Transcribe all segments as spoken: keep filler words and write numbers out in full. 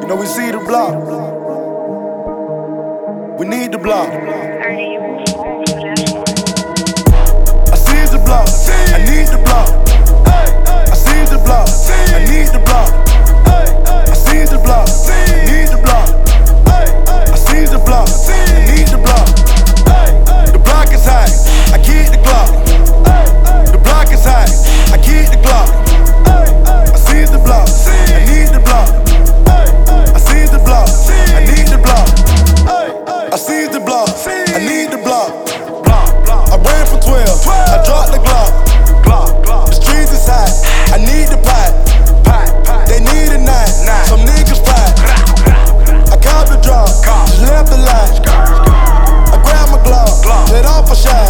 You know we see the block. We need the block. I see the block. I need the block. I see the block. I need the block. I see the block. Need the block. I see the block. I need the block. The block is high. I keep the Glock. The block is high. I keep the Glock. I see the block. I need the block. I see the block. I need the block. I see the block. I need the block. I ran for twelve. I dropped the Glock. The streets is hot. I need the pot. They need a nine. Some niggas pot. I caught the drop. Just left the line. I grabbed my glove. Let off a shot.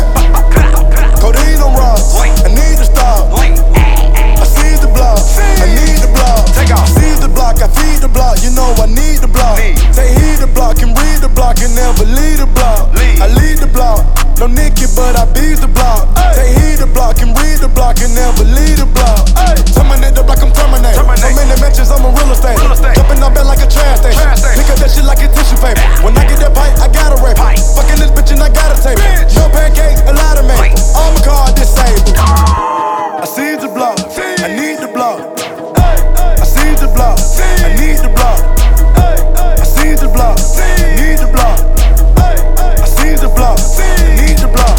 Codeine on rocks. I need to stop. I see the block. I need the block. I see the block. I feed the block. You know I need the block. Say he the block and read the block and never leave the block. I lead the block. No Nicky, but I beat the block. Say he the block and read the block and never leave the block. Terminate the block, I'm terminated. So many mentions, I'm a real estate. Jumping on bed like a trash station. Pick up that shit like a tissue paper. When I get that bite, I gotta rape it. Fucking this bitch and I gotta tape it. No pancakes, a lot of maple. All my car disabled. I see the block. I need the block. I see the block. I need the block. I see the block. Need the block. I see the block. Need the block.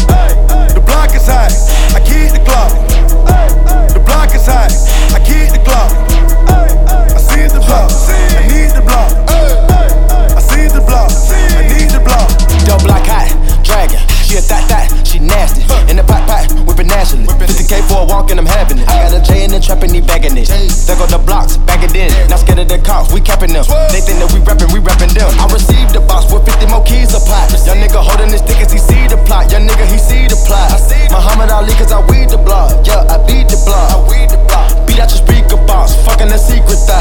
The block is high. I keep the Glock. The block is high. I keep the Glock. I see the block. I need the block. I see the block. I need the block. Double block hot, dragon. She a that that, she nasty. In the pot pot, whipping naturally. fifty K for a walk and I'm having it. I got a J in the trap and he bagging it. There go the blocks, back it in. Not scared of the cops, we capping them. They think that we rapping, we rapping them. I received the box with fifty more keys a pot. Young nigga holding his dick as he see the plot. Young nigga, he see the plot. Muhammad Ali cause I weed the block. Yeah, I beat the block. Beat out your speaker box, fucking the secret thought.